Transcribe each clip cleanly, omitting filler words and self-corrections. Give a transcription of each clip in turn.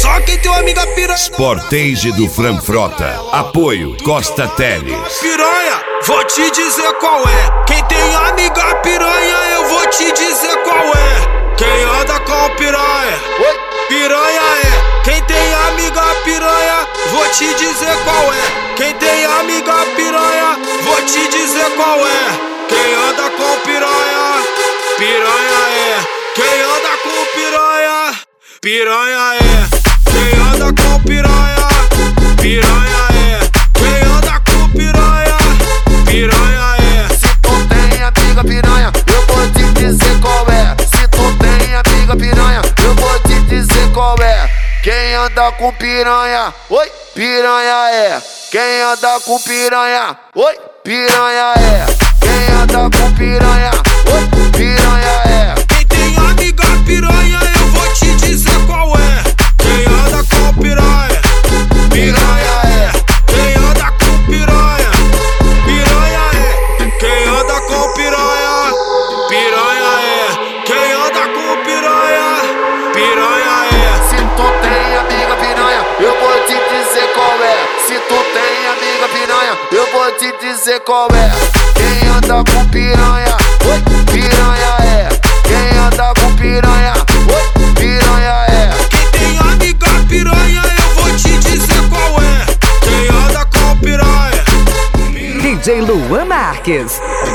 Só quem tem uma amiga piranha. Sportage do Franfrota. Apoio Costa Teles. Piranha, vou te dizer qual é. Quem tem amiga piranha, eu vou te dizer qual é. Quem anda com piranha, piranha é. Quem tem amiga piranha, vou te dizer qual é. Quem tem amiga piranha, vou te dizer qual é. Quem anda com piranha, piranha é. Quem anda com piranha, piranha é. Quem anda com piranha, piranha é. Quem anda com piranha, piranha é. Se tu tem amiga piranha, eu vou te dizer qual é. Se tu tem amiga piranha, eu vou te dizer qual é. Quem anda com piranha, oi, piranha é. Quem anda com piranha, oi, piranha é. Quem anda com piranha, oi, piranha é. Quem tem amiga piranha, eu vou te dizer qual é. Quem anda com piranha, piranha é. Quem anda com piranha, piranha é. Quem anda com piranha, piranha é. Quem anda com piranha, piranha é. Se tu tem amiga piranha, eu vou te dizer qual é. Se tu tem amiga piranha, eu vou te dizer qual é. Quem anda com piranha, oi, piranha é. Quem anda com piranha, oi, piranha é. Quem tem amiga piranha, eu vou te dizer qual é. Quem anda com piranha, DJ Luan Marques.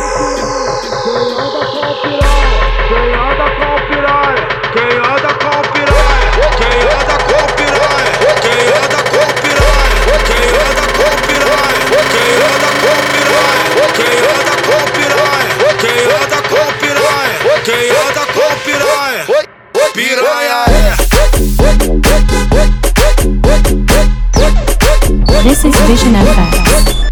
quem anda com piranha, quem anda com piranha, quem anda com piranha, quem anda com piranha, quem anda com piranha, quem anda com piranha, quem anda com piranha, quem anda com piranha, quem anda com piranha, piranha é. This is Vision FX.